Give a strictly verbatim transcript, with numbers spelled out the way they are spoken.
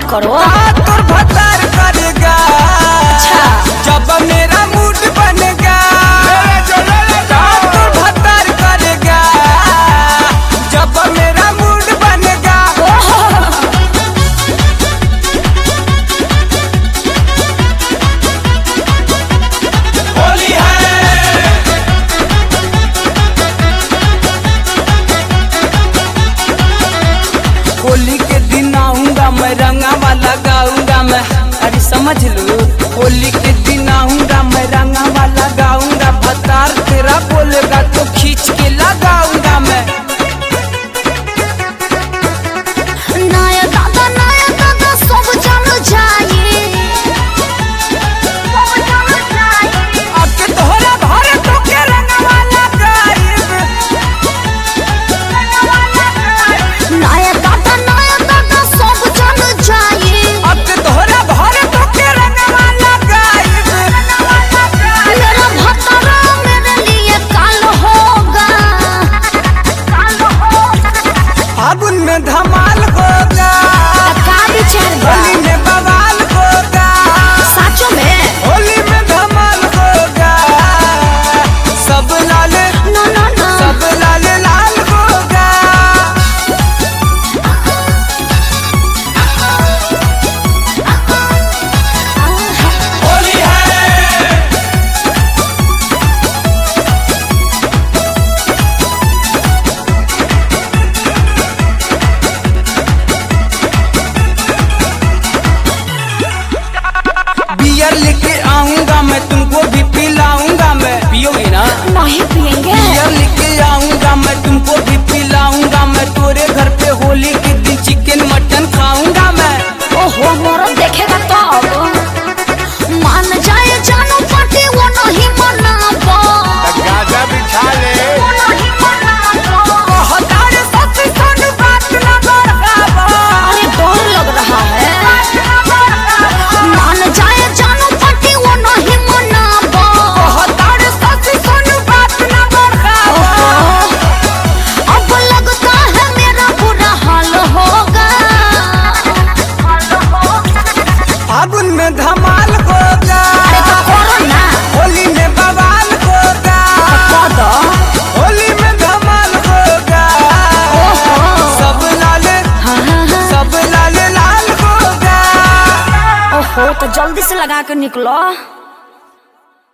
मत करो। तोर भतार करेगा जब मेरा मूड बनेगा, तोर भतार करेगा जब मेरा मूड बनेगा। होली है होली के दिन आऊंगा मैं, रंगावा लगाऊंगा मैं। अरे समझ लो, होली के दिन आऊंगा मैं, रंगावा लगाऊंगा। भतार तेरा बोलेगा तो खींच के लगाऊंगा मैं। नया दादा नया दादा सब जान जाए, अब के तोहरा भर तो के रंगावा लगाइब। नया दादा नया दादा सब जान जाए। अब के तोहरा भर तो के रंगावा लगाइब। मेरा भतारा मेरे लिए काल होगा, फागुन में धमाल होगा, का विचार बा? होली में बवाल होगा, साचो में होली में धमाल होगा। सब लाल नो नो नो सब लाल लाल होगा। होली है बियर लेके आऊंगा मैं, तुमको भी पिलाऊंगा मैं। पियोगी ना? नहीं पिएंगे। बियर लेके आऊंगा मैं, तुमको भी पिलाऊंगा मैं। तोरे घर पे होली के दिन चिकन मटन खाऊंगा मैं। ओहो मोर देखेगा तब मान जाए जानो पार्टी वो नहीं मनाबो, गाजा बिछा ले। वो नहीं मनाबो। हतारे सच सुन बात न बढ़ावा। अरे डर लग रहा है। मान जाए जानो पार्टी वो नहीं मनाबो। हतारे सच सुन बात न बढ़ावा। अब लगता है मेरा बुरा हाल होगा। फागुन में धमाल होगा, अरे तो करो ना, होली में बवाल होगा, कर दो। होली में धमाल होगा। ओहो सब लाल हाँ हाँ हाँ। सब लाल लाल होगा। ओहो तो जल्दी से लगा के निकलो।